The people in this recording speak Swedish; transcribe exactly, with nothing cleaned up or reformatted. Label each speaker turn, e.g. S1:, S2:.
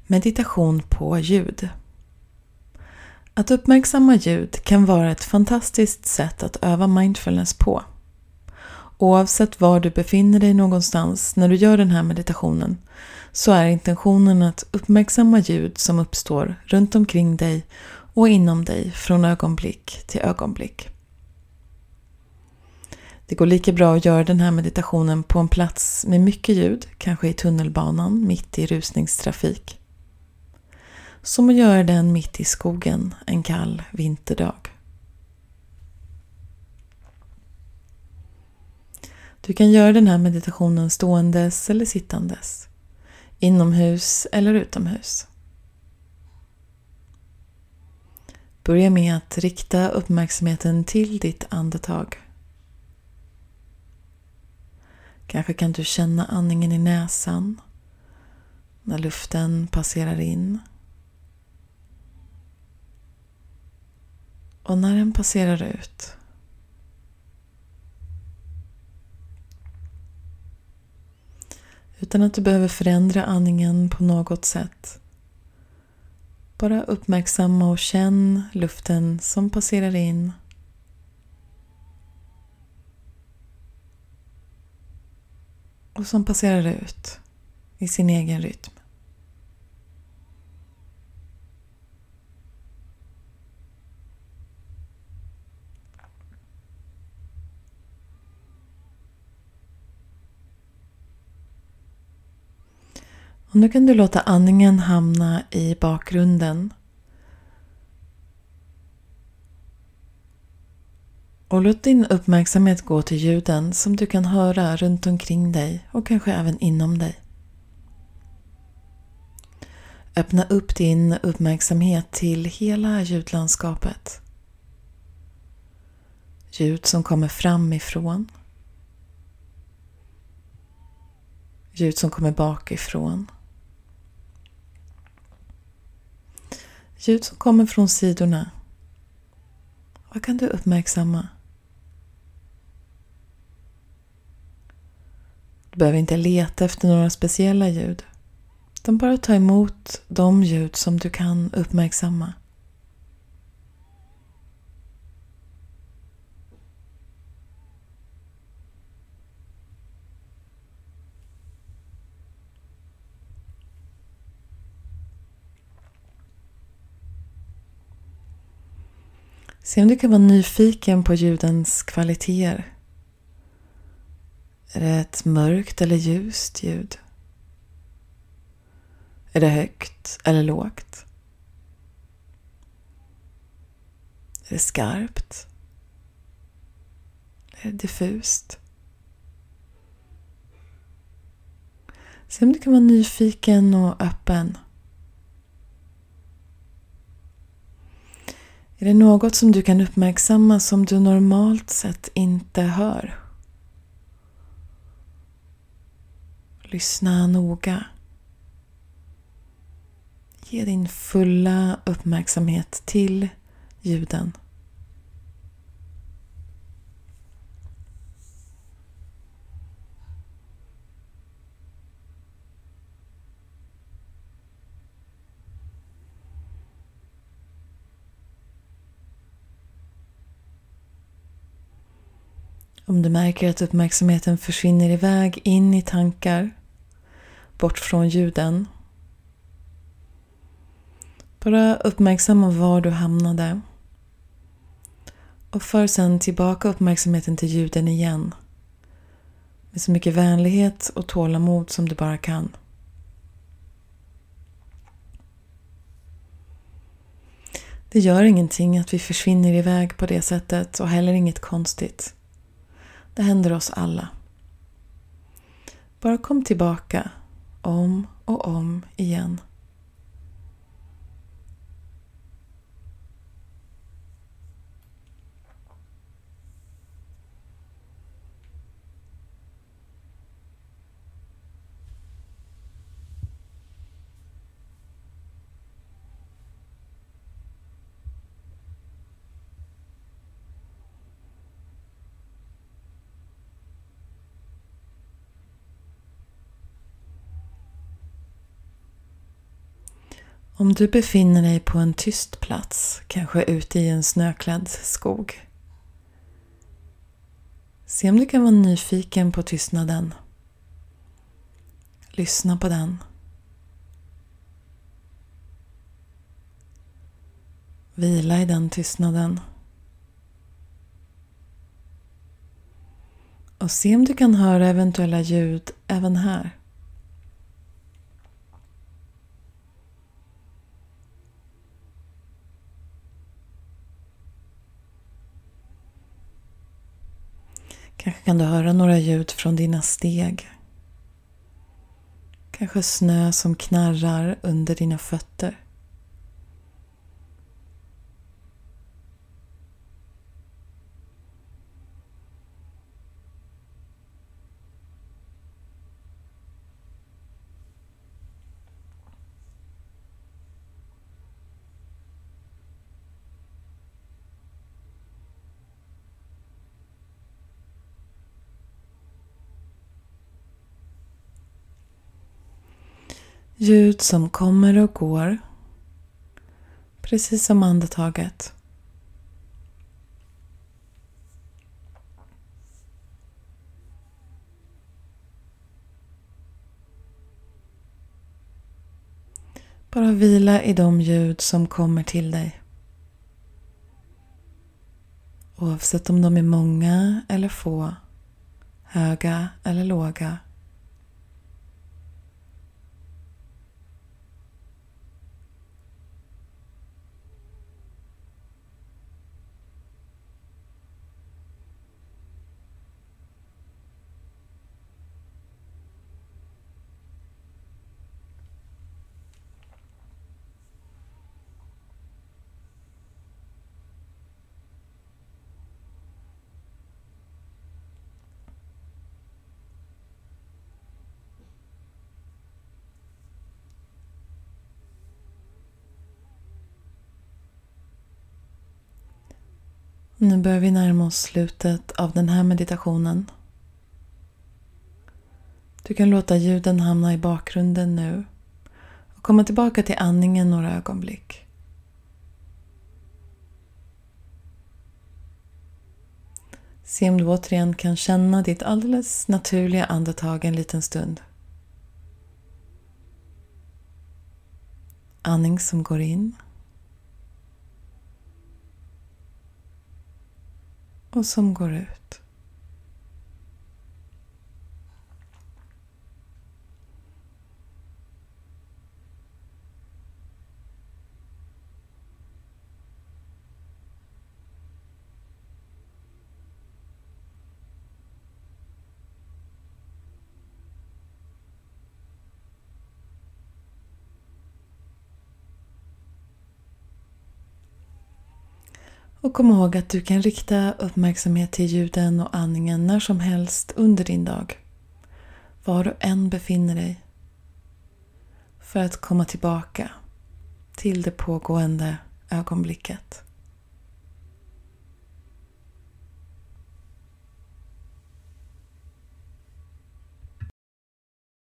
S1: Meditation på ljud. Att uppmärksamma ljud kan vara ett fantastiskt sätt att öva mindfulness på. Oavsett var du befinner dig någonstans när du gör den här meditationen så är intentionen att uppmärksamma ljud som uppstår runt omkring dig och inom dig från ögonblick till ögonblick. Det går lika bra att göra den här meditationen på en plats med mycket ljud, kanske i tunnelbanan mitt i rusningstrafik. Som att göra den mitt i skogen en kall vinterdag. Du kan göra den här meditationen ståendes eller sittandes, inomhus eller utomhus. Börja med att rikta uppmärksamheten till ditt andetag. Kanske kan du känna andningen i näsan när luften passerar in. Och när den passerar ut. Utan att du behöver förändra andningen på något sätt. Bara uppmärksamma och känn luften som passerar in. Och som passerar ut i sin egen rytm. Och nu kan du låta andningen hamna i bakgrunden. Och låt din uppmärksamhet gå till ljuden som du kan höra runt omkring dig och kanske även inom dig. Öppna upp din uppmärksamhet till hela ljudlandskapet. Ljud som kommer framifrån. Ljud som kommer bakifrån. Ljud som kommer från sidorna. Vad kan du uppmärksamma? Du behöver inte leta efter några speciella ljud. Utan bara ta emot de ljud som du kan uppmärksamma. Se om du kan vara nyfiken på ljudens kvaliteter. Är det ett mörkt eller ljust ljud? Är det högt eller lågt? Är det skarpt? Är det diffust? Se om du kan vara nyfiken och öppen. Är det något som du kan uppmärksamma som du normalt sett inte hör? Lyssna noga. Ge din fulla uppmärksamhet till ljuden. Om du märker att uppmärksamheten försvinner iväg in i tankar, bort från ljuden. Bara uppmärksamma var du hamnade. Och för sen tillbaka uppmärksamheten till ljuden igen. Med så mycket vänlighet och tålamod som du bara kan. Det gör ingenting att vi försvinner iväg på det sättet och heller inget konstigt. Det händer oss alla. Bara kom tillbaka om och om igen. Om du befinner dig på en tyst plats, kanske ute i en snöklädd skog, se om du kan vara nyfiken på tystnaden. Lyssna på den. Vila i den tystnaden. Och se om du kan höra eventuella ljud även här. Kanske kan du höra några ljud från dina steg. Kanske snö som knarrar under dina fötter. Ljud som kommer och går, precis som andetaget. Bara vila i de ljud som kommer till dig. Oavsett om de är många eller få, höga eller låga. Nu börjar vi närma oss slutet av den här meditationen. Du kan låta ljuden hamna i bakgrunden nu och komma tillbaka till andningen några ögonblick. Se om du återigen kan känna ditt alldeles naturliga andetag en liten stund. Andning som går in och som går ut. Och kom ihåg att du kan rikta uppmärksamhet till ljuden och andningen när som helst under din dag. Var du än befinner dig. För att komma tillbaka till det pågående ögonblicket.